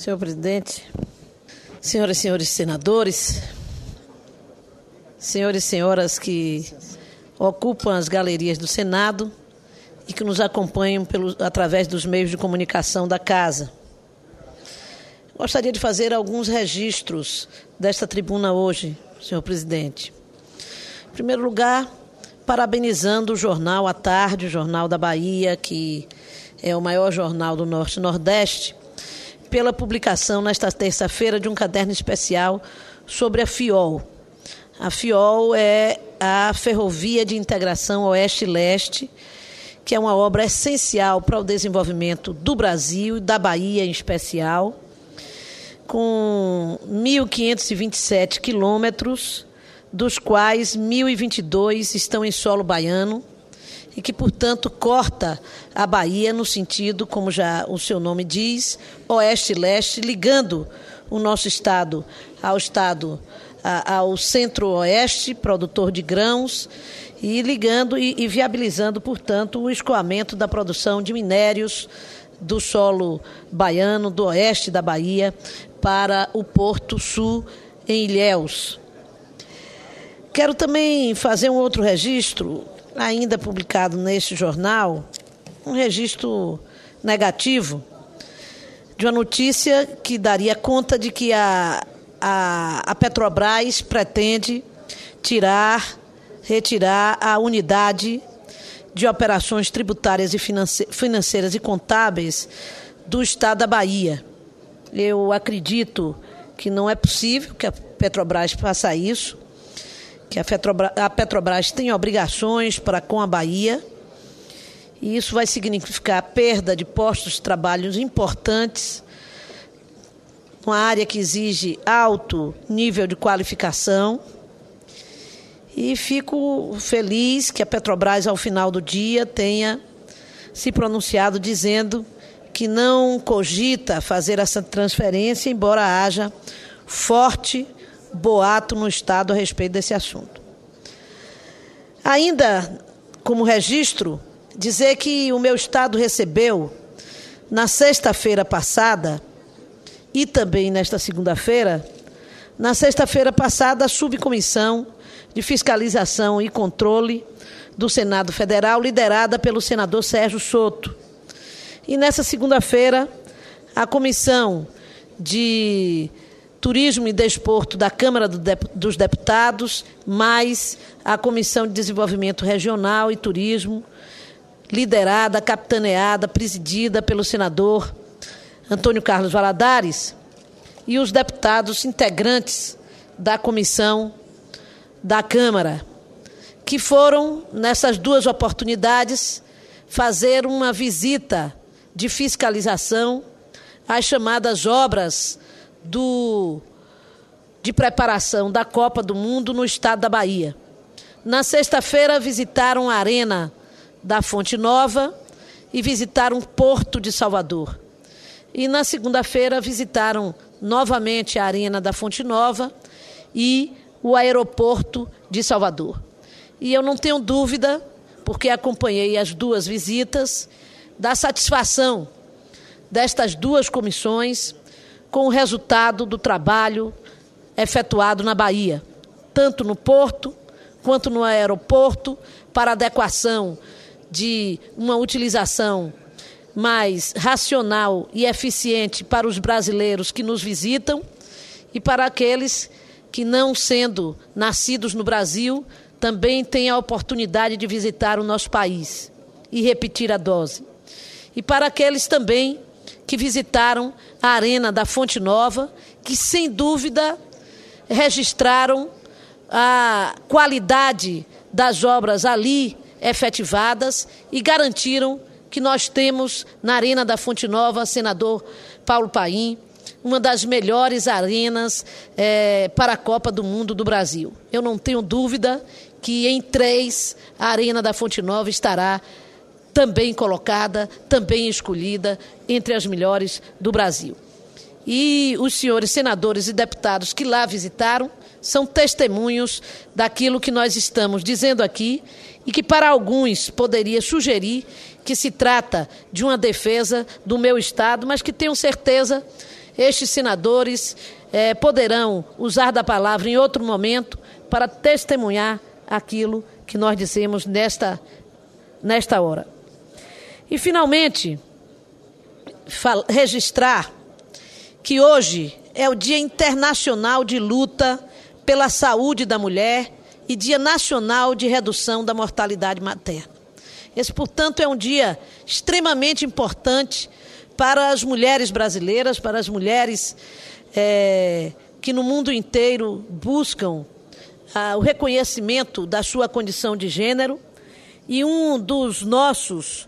Senhor presidente, senhoras e senhores senadores, senhores e senhoras que ocupam as galerias do Senado e que nos acompanham através dos meios de comunicação da Casa. Gostaria de fazer alguns registros desta tribuna hoje, senhor presidente. Em primeiro lugar, parabenizando o Jornal à Tarde, o Jornal da Bahia, que é o maior jornal do Norte e Nordeste, pela publicação nesta terça-feira de um caderno especial sobre a FIOL. A FIOL é a Ferrovia de Integração Oeste-Leste, que é uma obra essencial para o desenvolvimento do Brasil e da Bahia em especial, com 1.527 quilômetros, dos quais 1.022 estão em solo baiano, e que, portanto, corta a Bahia no sentido, como já o seu nome diz, oeste-leste, ligando o nosso estado ao centro-oeste, produtor de grãos, e ligando e viabilizando, portanto, o escoamento da produção de minérios do solo baiano, do oeste da Bahia, para o Porto Sul, em Ilhéus. Quero também fazer um outro registro, ainda publicado neste jornal, um registro negativo de uma notícia que daria conta de que a Petrobras pretende retirar a unidade de operações tributárias e financeiras e contábeis do Estado da Bahia. Eu acredito que não é possível que a Petrobras faça isso, que a Petrobras tem obrigações para com a Bahia, e isso vai significar a perda de postos de trabalho importantes, uma área que exige alto nível de qualificação, e fico feliz que a Petrobras, ao final do dia, tenha se pronunciado dizendo que não cogita fazer essa transferência, embora haja forte boato no Estado a respeito desse assunto. Ainda, como registro, dizer que o meu Estado recebeu, na sexta-feira passada, e também nesta segunda-feira, na sexta-feira passada, a Subcomissão de Fiscalização e Controle do Senado Federal, liderada pelo senador Sérgio Soto. E nessa segunda-feira, a Comissão de Turismo e Desporto da Câmara dos Deputados, mais a Comissão de Desenvolvimento Regional e Turismo, liderada, capitaneada, presidida pelo senador Antônio Carlos Valadares, e os deputados integrantes da Comissão da Câmara, que foram, nessas duas oportunidades, fazer uma visita de fiscalização às chamadas obras de preparação da Copa do Mundo no estado da Bahia. Na sexta-feira, visitaram a Arena da Fonte Nova e visitaram o Porto de Salvador. E na segunda-feira, visitaram novamente a Arena da Fonte Nova e o aeroporto de Salvador. E eu não tenho dúvida, porque acompanhei as duas visitas, da satisfação destas duas comissões com o resultado do trabalho efetuado na Bahia, tanto no porto quanto no aeroporto, para adequação de uma utilização mais racional e eficiente para os brasileiros que nos visitam e para aqueles que, não sendo nascidos no Brasil, também têm a oportunidade de visitar o nosso país e repetir a dose. E para aqueles também que visitaram a Arena da Fonte Nova, que, sem dúvida, registraram a qualidade das obras ali efetivadas e garantiram que nós temos na Arena da Fonte Nova, senador Paulo Paim, uma das melhores arenas para a Copa do Mundo do Brasil. Eu não tenho dúvida que em 3 a Arena da Fonte Nova estará também colocada, também escolhida entre as melhores do Brasil. E os senhores senadores e deputados que lá visitaram são testemunhos daquilo que nós estamos dizendo aqui e que para alguns poderia sugerir que se trata de uma defesa do meu Estado, mas que tenho certeza estes senadores poderão usar da palavra em outro momento para testemunhar aquilo que nós dissemos nesta hora. E, finalmente, registrar que hoje é o Dia Internacional de Luta pela Saúde da Mulher e Dia Nacional de Redução da Mortalidade Materna. Esse, portanto, é um dia extremamente importante para as mulheres brasileiras, para as mulheres que no mundo inteiro buscam o reconhecimento da sua condição de gênero. E um dos nossos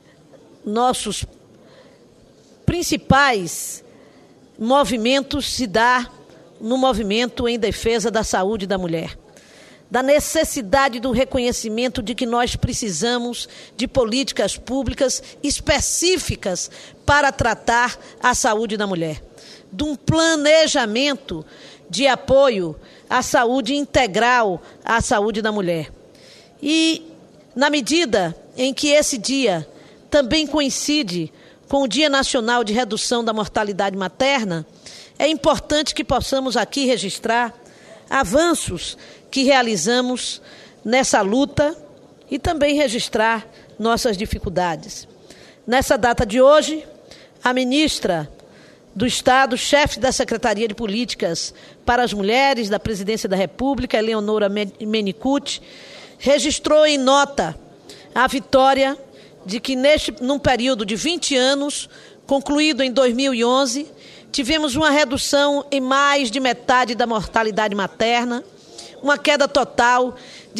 principais movimentos se dá no movimento em defesa da saúde da mulher, da necessidade do reconhecimento de que nós precisamos de políticas públicas específicas para tratar a saúde da mulher, de um planejamento de apoio à saúde integral à saúde da mulher. E, na medida em que esse dia também coincide com o Dia Nacional de Redução da Mortalidade Materna, é importante que possamos aqui registrar avanços que realizamos nessa luta e também registrar nossas dificuldades. Nessa data de hoje, a ministra do Estado, chefe da Secretaria de Políticas para as Mulheres da Presidência da República, Eleonora Menicucci, registrou em nota a vitória de que, num período de 20 anos, concluído em 2011, tivemos uma redução em mais de metade da mortalidade materna, uma queda total de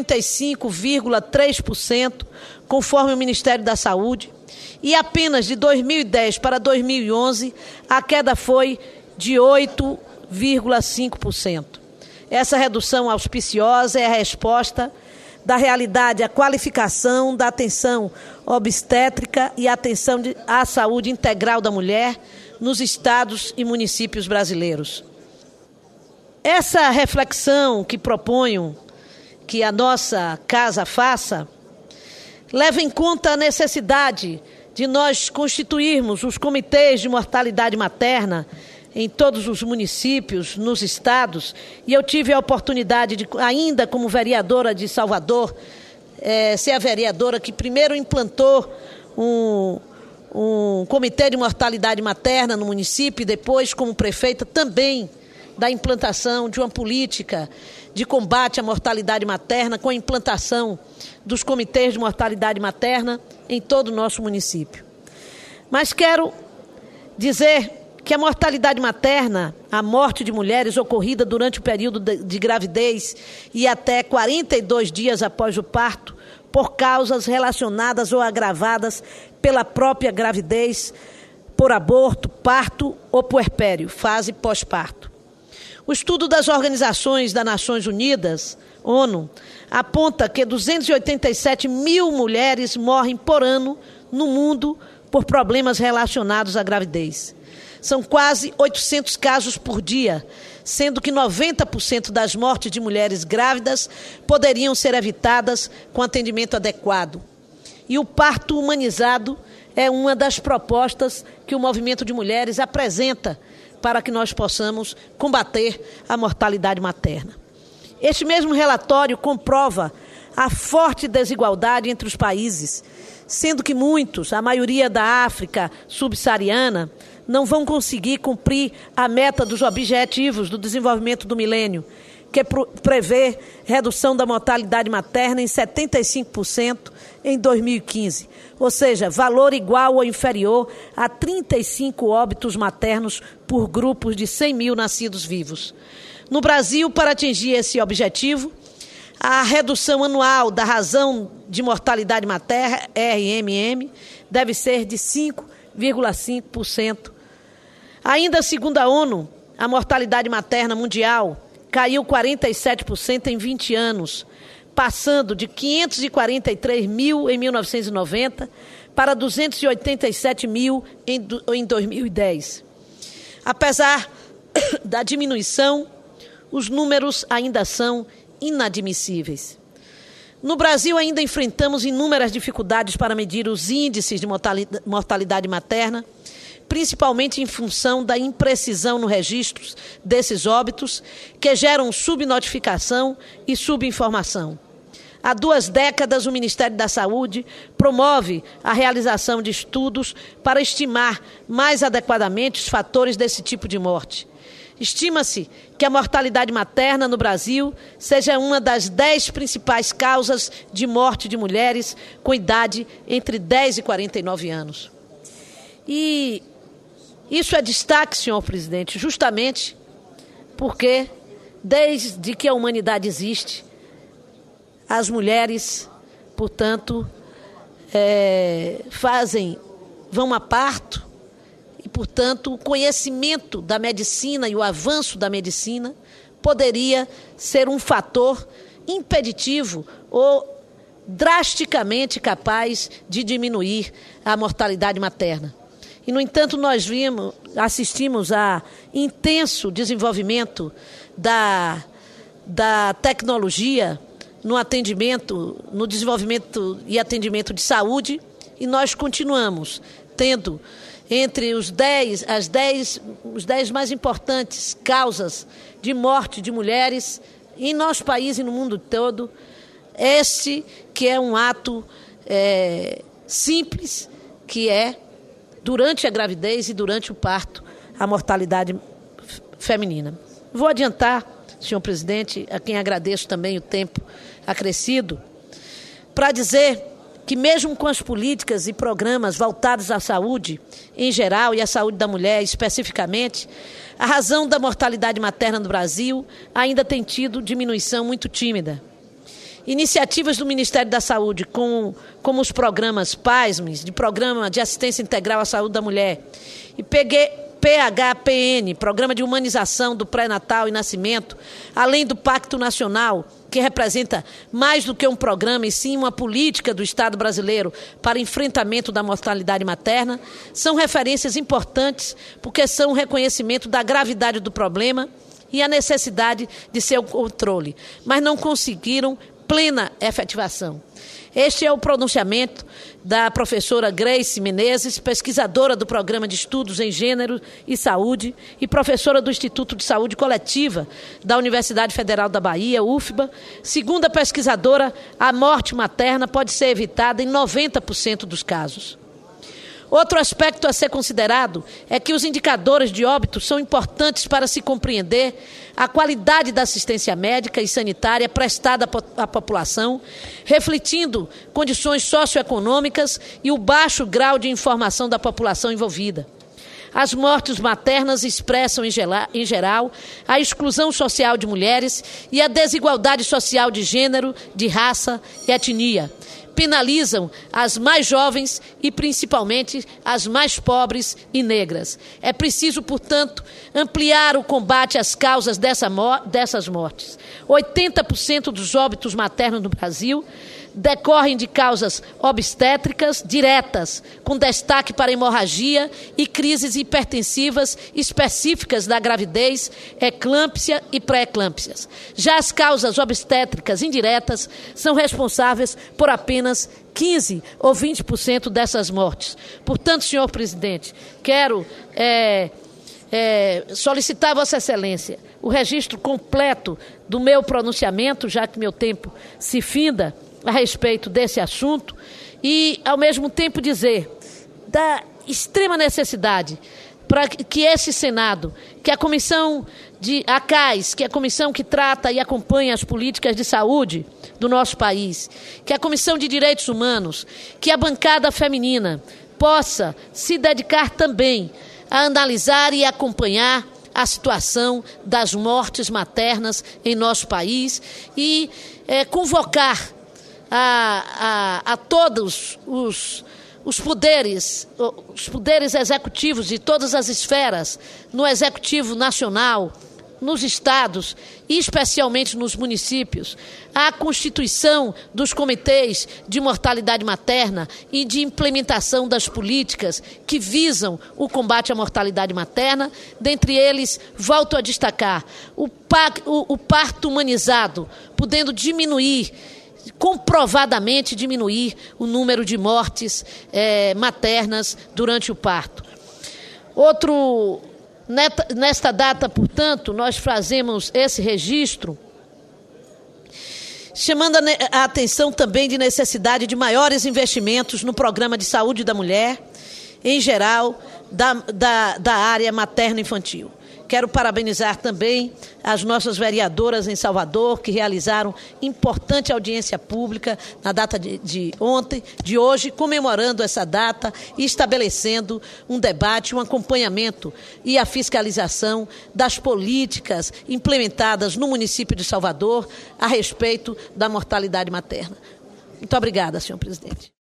55,3%, conforme o Ministério da Saúde, e apenas de 2010 para 2011, a queda foi de 8,5%. Essa redução auspiciosa é a resposta da realidade à qualificação da atenção obstétrica e atenção à saúde integral da mulher nos estados e municípios brasileiros. Essa reflexão que proponho que a nossa casa faça leva em conta a necessidade de nós constituirmos os comitês de mortalidade materna em todos os municípios, nos estados, e eu tive a oportunidade de, ainda como vereadora de Salvador, ser a vereadora que primeiro implantou um comitê de mortalidade materna no município, e depois, como prefeita, também da implantação de uma política de combate à mortalidade materna, com a implantação dos comitês de mortalidade materna em todo o nosso município. Mas quero dizer que a mortalidade materna, a morte de mulheres ocorrida durante o período de gravidez e até 42 dias após o parto, por causas relacionadas ou agravadas pela própria gravidez, por aborto, parto ou puerpério, fase pós-parto. O estudo das Organizações das Nações Unidas, ONU, aponta que 287 mil mulheres morrem por ano no mundo por problemas relacionados à gravidez. São quase 800 casos por dia, sendo que 90% das mortes de mulheres grávidas poderiam ser evitadas com atendimento adequado. E o parto humanizado é uma das propostas que o movimento de mulheres apresenta para que nós possamos combater a mortalidade materna. Este mesmo relatório comprova a forte desigualdade entre os países, sendo que muitos, a maioria da África subsaariana, não vão conseguir cumprir a meta dos Objetivos do Desenvolvimento do Milênio, que prevê redução da mortalidade materna em 75% em 2015, ou seja, valor igual ou inferior a 35 óbitos maternos por grupos de 100 mil nascidos vivos. No Brasil, para atingir esse objetivo, a redução anual da razão de mortalidade materna, RMM, deve ser de 5,5%. Ainda segundo a ONU, a mortalidade materna mundial caiu 47% em 20 anos, passando de 543 mil em 1990 para 287 mil em 2010. Apesar da diminuição, os números ainda são inadmissíveis. No Brasil, ainda enfrentamos inúmeras dificuldades para medir os índices de mortalidade materna, principalmente em função da imprecisão no registro desses óbitos, que geram subnotificação e subinformação. Há 2 décadas, o Ministério da Saúde promove a realização de estudos para estimar mais adequadamente os fatores desse tipo de morte. Estima-se que a mortalidade materna no Brasil seja uma das 10 principais causas de morte de mulheres com idade entre 10 e 49 anos. E isso é destaque, senhor presidente, justamente porque, desde que a humanidade existe, as mulheres, portanto, vão a parto e, portanto, o conhecimento da medicina e o avanço da medicina poderia ser um fator impeditivo ou drasticamente capaz de diminuir a mortalidade materna. E, no entanto, nós assistimos a intenso desenvolvimento da tecnologia no desenvolvimento e atendimento de saúde, e nós continuamos tendo entre os 10 mais importantes causas de morte de mulheres em nosso país e no mundo todo, este que é um ato simples, que é durante a gravidez e durante o parto, a mortalidade feminina. Vou adiantar, senhor presidente, a quem agradeço também o tempo acrescido, para dizer que mesmo com as políticas e programas voltados à saúde em geral e à saúde da mulher especificamente, a razão da mortalidade materna no Brasil ainda tem tido diminuição muito tímida. Iniciativas do Ministério da Saúde, como os programas PASMES, de Programa de Assistência Integral à Saúde da Mulher, e PHPN, Programa de Humanização do Pré-Natal e Nascimento, além do Pacto Nacional, que representa mais do que um programa e sim uma política do Estado brasileiro para enfrentamento da mortalidade materna, são referências importantes porque são um reconhecimento da gravidade do problema e a necessidade de seu controle, mas não conseguiram plena efetivação. Este é o pronunciamento da professora Grace Menezes, pesquisadora do Programa de Estudos em Gênero e Saúde e professora do Instituto de Saúde Coletiva da Universidade Federal da Bahia, UFBA. Segundo a pesquisadora, a morte materna pode ser evitada em 90% dos casos. Outro aspecto a ser considerado é que os indicadores de óbito são importantes para se compreender a qualidade da assistência médica e sanitária prestada à população, refletindo condições socioeconômicas e o baixo grau de informação da população envolvida. As mortes maternas expressam, em geral, a exclusão social de mulheres e a desigualdade social de gênero, de raça e etnia. Penalizam as mais jovens e, principalmente, as mais pobres e negras. É preciso, portanto, ampliar o combate às causas dessas mortes. 80% dos óbitos maternos no Brasil decorrem de causas obstétricas diretas, com destaque para hemorragia e crises hipertensivas específicas da gravidez, eclâmpsia e pré-eclâmpsias. Já as causas obstétricas indiretas são responsáveis por apenas 15% ou 20% dessas mortes. Portanto, senhor presidente, quero solicitar a Vossa Excelência o registro completo do meu pronunciamento, já que meu tempo se finda, a respeito desse assunto e, ao mesmo tempo, dizer da extrema necessidade para que esse Senado, que a Comissão a CAIS, que é a comissão que trata e acompanha as políticas de saúde do nosso país, que a Comissão de Direitos Humanos, que a bancada feminina possa se dedicar também a analisar e acompanhar a situação das mortes maternas em nosso país e convocar a todos os poderes executivos de todas as esferas, no Executivo Nacional, nos estados e especialmente nos municípios, a constituição dos comitês de mortalidade materna e de implementação das políticas que visam o combate à mortalidade materna. Dentre eles, volto a destacar o parto humanizado, podendo comprovadamente diminuir o número de mortes maternas durante o parto. Nesta data, portanto, nós fazemos esse registro, chamando a atenção também de necessidade de maiores investimentos no programa de saúde da mulher, em geral, da área materno-infantil. Quero parabenizar também as nossas vereadoras em Salvador, que realizaram importante audiência pública na data de hoje, comemorando essa data e estabelecendo um debate, um acompanhamento e a fiscalização das políticas implementadas no município de Salvador a respeito da mortalidade materna. Muito obrigada, senhor presidente.